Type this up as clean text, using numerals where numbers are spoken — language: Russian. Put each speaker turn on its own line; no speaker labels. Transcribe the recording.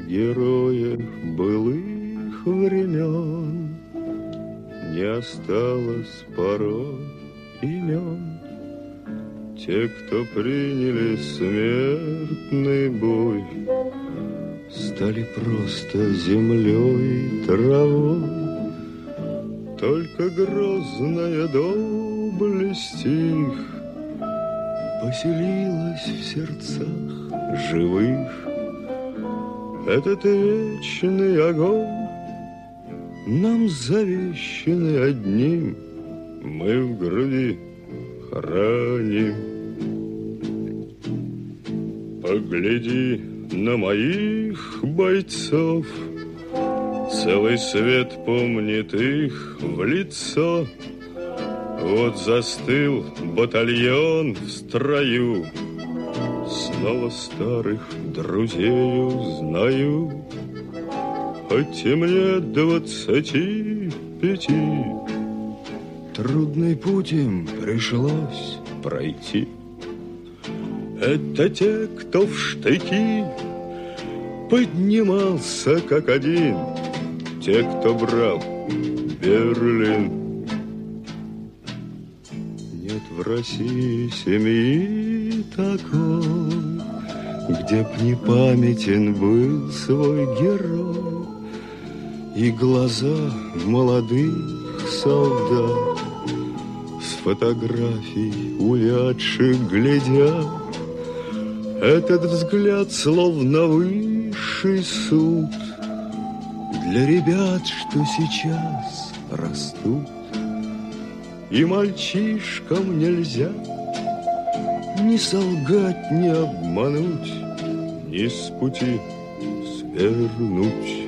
героев былых времен не осталось порой имен. Те, кто приняли смертный бой, стали просто землей и травой. Только грозная доблесть их поселилась в сердцах живых. Этот вечный огонь нам завещанный одним, мы в груди храним. Погляди на моих бойцов, целый свет помнит их в лицо. Вот застыл батальон в строю, снова старых друзей узнаю. Хоть и мне 25, трудный путь им пришлось пройти. Это те, кто в штыки поднимался как один, те, кто брал Берлин. Нет в России семьи такой, где б не памятен был свой герой, и глаза молодых солдат с фотографий увядших глядят. Этот взгляд словно высший суд для ребят, что сейчас растут. И мальчишкам нельзя ни солгать, ни обмануть, ни с пути свернуть.